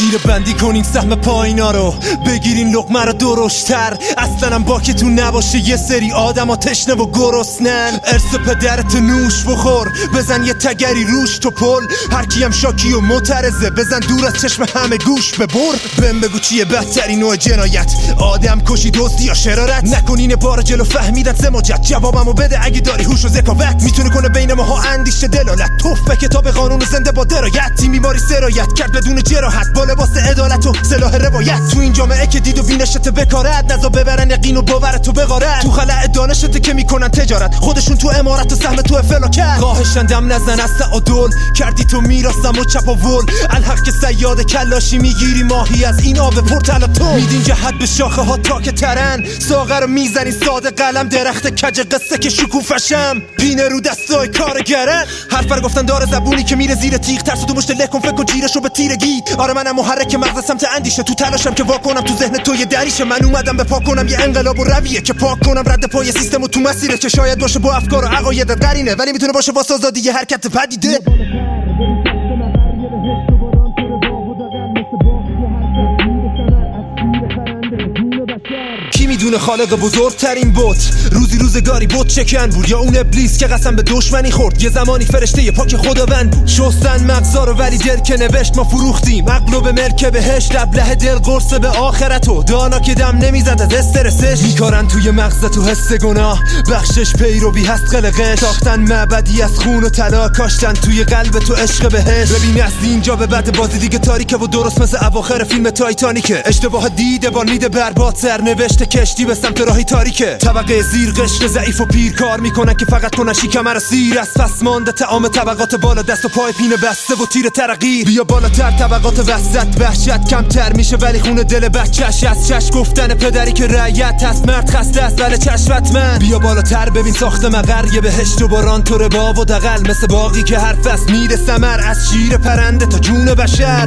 تیر بندی کنین سهم پایینا رو، بگیرین لقمه رو درشتر. اصلا هم باکتون نباشه یه سری آدم ها تشنه و گرسنن. ارث پدرت نوش بخور، بزن یه تگری روش تو پل. هر کیم شاکی و معترضه بزن دور از چشم همه گوش ببر. بهم بگو چیه بدترین نوع جنایت، آدم کشی دزدی یا شرارت؟ نکنین بار جلو فهمیدت زماجت، جوابمو بده اگه داری هوش و ذکاوت. میتونه کنه بین ماها اندیشه دلالت، توف به کتاب قانون و زنده با درایت. تیم بیماری سرایت کرد بدون جراحت، با لباس عدالت و سلاح روایت. تو این جامعه که دید و بینشت بکارت، نزا ببرن یقین و باورتو بغارت. تو خلأ دانشت که میکنن تجارت، خودشون تو امارت و سهم تو فلاکت. خواهشن دم نزن از تعادل، کردی تو میراستم و چپ و ول. الحق که صیاد کلاشی میگیری ماهی از این آب پرتلاتو. میدین جهت به شاخه ها تا که ترن، ساغه رو میزنی ساده قلم. درخت کج قصه که شکوفشم، پینه رو دستای کارگرن. حرف بر گفتن داره زبونی که میره زیر تیغ. ترس تو مشت لکن فکر کن جیرشو به تیرگید. آره منم محرک مغز سمت اندیشه، تو تلاشم که واکنم تو ذهن تو یه دریشه. من اومدم به پاک کنم یه انقلاب و رویه که پاک کنم رد پای سیستم و تو مسیره که شاید باشه با افکار و عقایدت قرینه، ولی میتونه باشه واسه آزادی یه حرکت پدیده. کی میدونه خالق بزرگترین بت روزی روزگاری بت چکن بود، یا اون ابلیس که قسم به دشمنی خورد؟ یه زمانی فرشته پاک خداوند بود. شستن مغزا رو ولی دل که نوشت ما فروختیم. عقل به ملک بهشت، ابله دل قرص به آخرتو. دانا که دم نمیزد از استرسش، میکارن توی مغز تو حس گناه. بخشش پیروی هست قلقش، ساختن معبدی از خون و طلا. کاشتن توی قلب تو عشق بهش. ببین از اینجا به بعد بازی دیگه تاریکه و درست مثل اواخر فیلم تایتانیکه. اشتباه دیده بان میده برباد، سرنوشت کشتی به سمت راهی تاریکه. طبقه زیر قشر ضعیف و پیر کار میکنن که فقط کنن شکم رو سیر. از پس مانده تعام طبقات بالا، دست و پای پینه بسته و تیر ترقی. بیا بالاتر طبقات وسط، وحشت کمتر میشه ولی خون دل بچه‌ش از چش. گفتن پدری که رعیت هست، مرد خسته است ولی چشمت من. بیا بالاتر ببین ساخت مقر، یه بهشت و باران تو رباب و دغل. مثل باقی که هر فصل میره ثمر، از شیر پرنده تا جون بشر.